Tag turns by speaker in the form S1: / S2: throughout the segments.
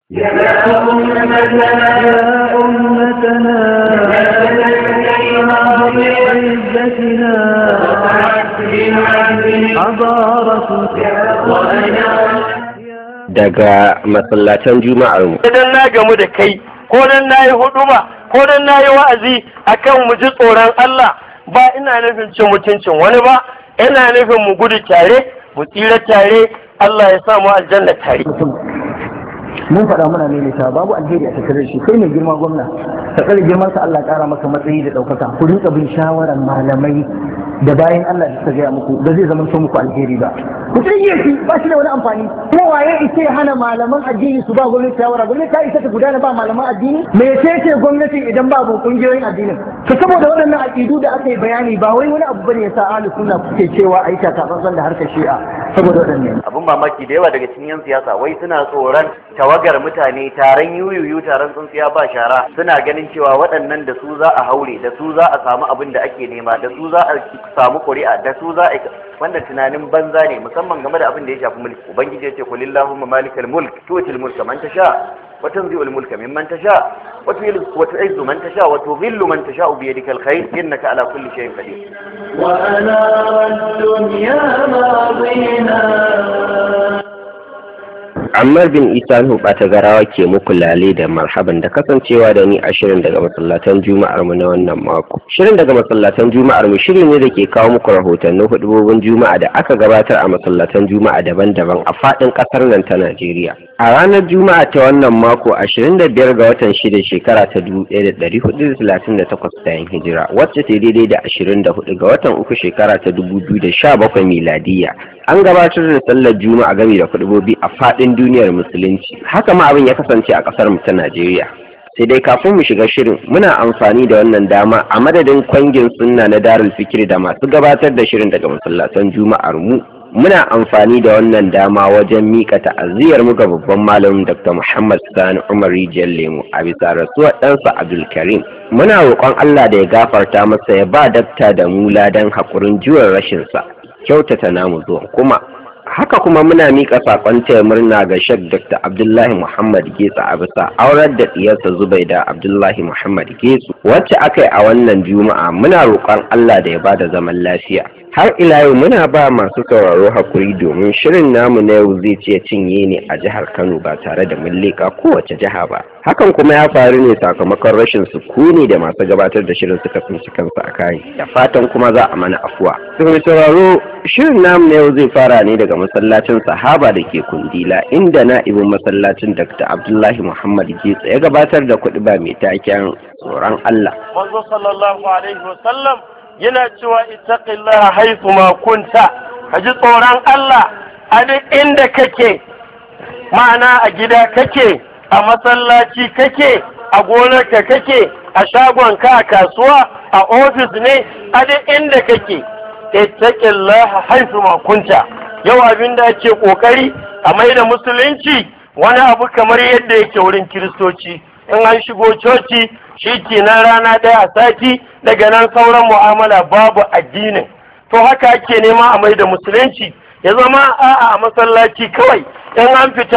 S1: يا أمتنا بعزتنا حضارة
S2: daga masallatan juma'ar mu.
S3: Idan na gamu da kai ko dan nayi huduba ko dan nayi wa'azi akan mu ji tsoron Allah, ba ina nufin cin mutuncin wani ba, ina nufin mu gudu tare mu tsira tare, Allah ya sa mu aljanna tare.
S4: Mun faɗa muna maimaita babu alheri a tattare shi, kai mai girma gwamna ka tsare girman sa, Allah ƙara maka matsayi da ɗaukaka. Ku rinka bin shawarar malamai da bayan Allah da suka gaya muku, ba zai zama so muku alheri ba. Ku tsige shi, ba shi da wani amfani. Kuma waye ita ya hana malaman addini su ba gwamnati shawara? Gwamnati ta isa ta gudana ba malaman addini? Me ce gwamnati idan babu kungiyoyin addinin? To saboda waɗannan aqidu da aka yi bayani, ba wai wani abu bane yasa ahlus sunna kuke cewa ai ta tsantsan da harkar shi'a, saboda waɗannan
S5: abun mamaki da yawa daga cikin yan siyasa wai suna tsoron tawagar mutane, taron yuyuyu, taron tsuntsiya ba shara, suna ganin cewa waɗannan da su za a haure, da su za a samu abin da ake nema, da su za a samu ƙuri'a, da su za a wannan tunanin banza ne, musamman game da abin da ya shafi mulki. Ubangiji ya ce kulillahumma malikal mulk tu'til mulka man tasha wa tanzi'ul mulka mimman tasha wa tu'izzu man tasha wa tudhillu man tasha bi yadikal khair innaka ala kulli shay'in qadir.
S1: wa ana ad-dunya madina.
S2: Ammar bin Isa Ɓata Garawa ke muku lale da marhaban da kasancewa da ni a shirin daga masallatan Juma'ar mu na wannan mako. Shirin daga masallatan Juma'ar mu shiri ne da ke kawo muku rahotannin hudubobin Juma'a da aka gabatar a masallatan Juma'a daban-daban a faɗin ƙasar nan ta Najeriya. A ranar Juma'a ta wannan mako 25 ga watan 6 shekara ta 1438 bayan hijira, wacce ta daidai da 24 ga watan 3 shekara ta 2017 miladiya. An gabatar da sallar Juma'a game da hudubobi a faɗin duniyar musulunci. Haka ma abin ya kasance a kasar mu ta Najeriya. Sai dai kafin mu shiga shirin, muna amfani da wannan dama a madadin kwangin sunna na Darul Fikri da masu gabatar da shirin daga masallatan Juma'ar mu. Muna amfani da wannan dama wajen mika ta'aziyar mu ga babban malamin Dr. Muhammad Sani Umar Rijiyar Lemu a bisa rasuwar ɗansa Abdul Karim. Muna roƙon Allah da ya gafarta masa, ya ba dakta da mu ladan haƙurin jiwon rashin sa, kyautata namu zuwa kuma. Haka kuma muna miƙa saƙon taya murna ga Sheikh Dr. Abdullahi Muhammad Getsu a bisa aurar da ɗiyarsa Zubaida Abdullahi Muhammad Getsu wacce aka yi a wannan Juma'a. Muna roƙon Allah da ya bada zaman lafiya. Har ila yau muna ba masu sauraro hakuri domin shirin namu na yau zai ce cinye ne a jihar Kano ba tare da mun leƙa kowace jiha ba. Hakan kuma ya faru ne sakamakon rashin sukuni da masu gabatar da shirin suka tsinci kansu a kai. Da fatan kuma za a mana afuwa. Sai sauraro, shirin namu na yau zai fara ne daga masallacin Sahaba da ke Kundila, inda na'ibin masallacin Dr. Abdullahi Muhammad Getsu ya gabatar da kuɗuba mai taken tsoron Allah.
S3: Manzo sallallahu alaihi wasallam yana cewa ittaqillaha haythu ma kunta, ka ji tsoron Allah a duk inda kake, ma'ana a gida kake, a masallaci kake, a gonarka kake, a shagonka, a kasuwa, a ofis ne, a duk inda kake. Ittaqillaha haythu ma kunta. Yau abin da ake kokari a mai da musulunci wani abu kamar yadda yake wurin kiristoci. In an shigo coci shi kenan rana ɗaya a sati, daga nan sauran mu'amala babu addinin. To haka ake nema a mai da musulunci ya zama a masallaci kawai, in an fita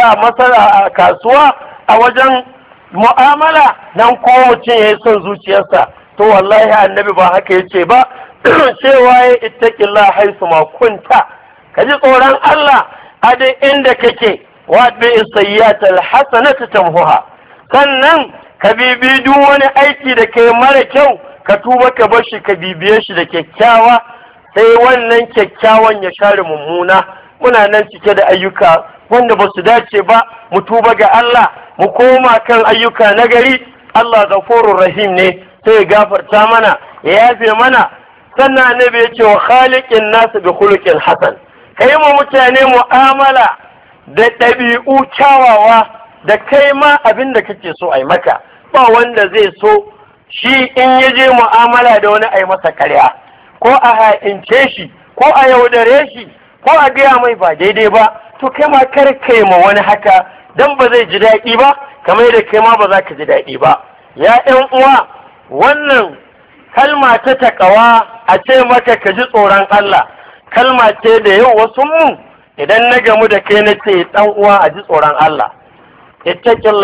S3: a kasuwa a wajen mu'amala nan ko mutum ya yi son zuciyarsa. To wallahi annabi ba haka yace ba, cewa ya ittaqillah haisu ma kunta, ka ji tsoron Allah a duk inda kake, wa bi sayyi'atil hasanatu tamhuha. Sannan ka bibi duk wani aiki da kai mara kyau, ka tuba ka bar shi, ka bibiye shi da kyakkyawa, sai wannan kyakkyawan ya share mummuna. Muna nan cike da ayyuka wanda ba su dace ba, mu tuba ga Allah, mu koma kan ayyuka na gari. Allah ghafurur rahim ne, sai ya gafarta mana, ya yafe mana. Sannan annabi ya ce wa khaliqin nasu bi khuluqin hasan, kai mu mutane mu'amala da ɗabi'u kyawawa, da kai ma abin da kake so a yi maka. Ba wanda zai so shi in ya je mu'amala da wani a yi masa karya, ko a ha'ince shi, ko a yaudare shi, ko a gaya mai ba daidai ba. To kai ma kar kai ma wani haka, dan ba zai ji daɗi ba, kamar da kai ma ba za ka ji daɗi ba. Ya ƴan uwa, wannan kalma ta taƙawa, a ce maka ka ji tsoron Allah, kalma ce da yau wasu mu idan na gamu da kai na ce ɗan uwa a ji tsoron Allah. Ittaqillah